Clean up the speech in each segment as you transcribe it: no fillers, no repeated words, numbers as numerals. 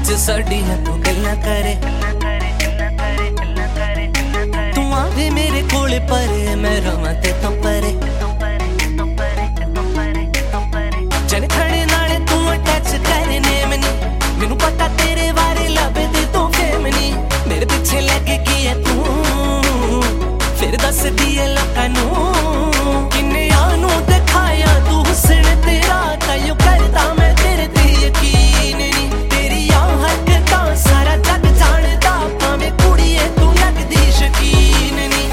विच साडियां तू गल्लां करे तू आवे मेरे कोले परे मैं रवां ते तो परे जन खड़े नाले तू टच करने मैनू पता तेरे बारे लभदे तू फेमनी मेरे पिछे लग गई है तू फिर दस दिए लोकां नू किन्ने आनू दिखाया तू हुस्न तेरा ताइयों करदा मैं तेरे ते यकीन नहीं तेरी हरकतां सारा जग जानदा भावें कुड़िए तू लगदी शकीन नहीं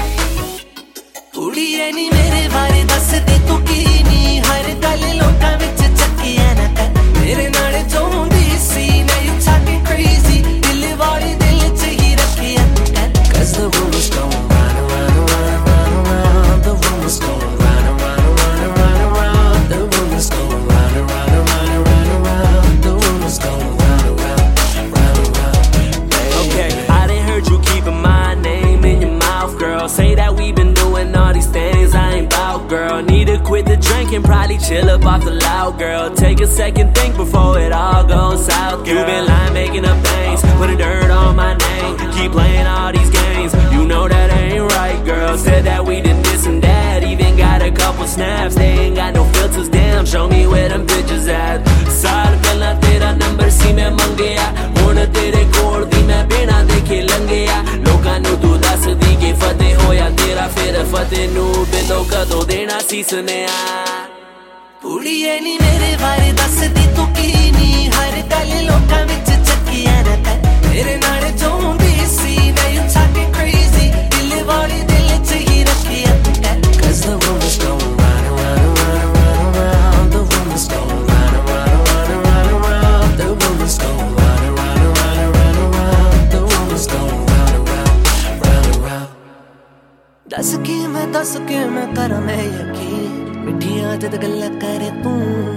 कुड़िए नी मेरे बारे दसदी तू की नी हर गल लोकां विच चक्किया ना कर मेरे नाल जो हुंदी सी now you talking crazy दिल वाली दिल च ही रखिया कर cause the rumors going round and round and round and round and round the rumors going round and round and round and round and round the rumors going round and round and round and round and round the rumors going round and round round and round okay I done heard you keeping my name in your mouth girl say that we been doing all these things I ain't bout girl need to quit the drinking probably chill up off the loud girl take a second think before it all goes south girl. You been lying making up things putting dirt on my name keep playing all these games you know that ain't right girl said that we did this and that even got a couple snaps they ain't got no filters damn show me where them bitches at saal pehla tera number si main mangeya hun tere kol di main bina dekhe langeya lokan nu tu dasdi ke fateh hoya tera fir fateh nu bindo kado dena si suneya कुड़िए नी मेरे बारे दसदी तू की नी हर गल लोकां विच चक्किया ना कर मेरे नाल जो हुंदी सी now you talking crazy दिल वाली दिल च ही रखिया कर cause the rumors going round and round and round and round and round the rumors going round and round and round and round and round the rumors going round and round and round and round and round the rumors going round and round round and round दस के मैं करा मैं यकीन मिठिया जद गल्ला करे तू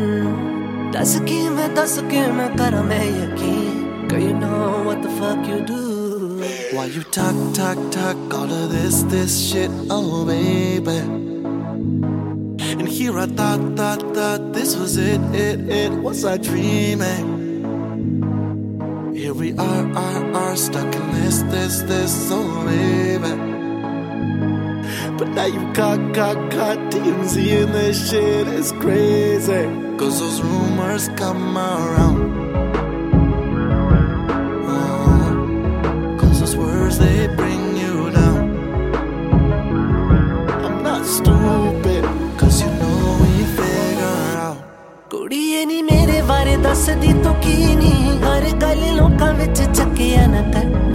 दस के मैं करा मैं यकीन girl you know what the fuck you do why you talk all of this shit oh baby and here I thought this was it was I dreaming here we are stuck in this oh baby but now you caught TMZ and this shit is crazy cause those rumors come around cause those words they bring you down I'm not stupid cause you know we figure out कुड़िए नी मेरे बारे दसदी तू की नी हर गल लोकां विच चक्किया ना कर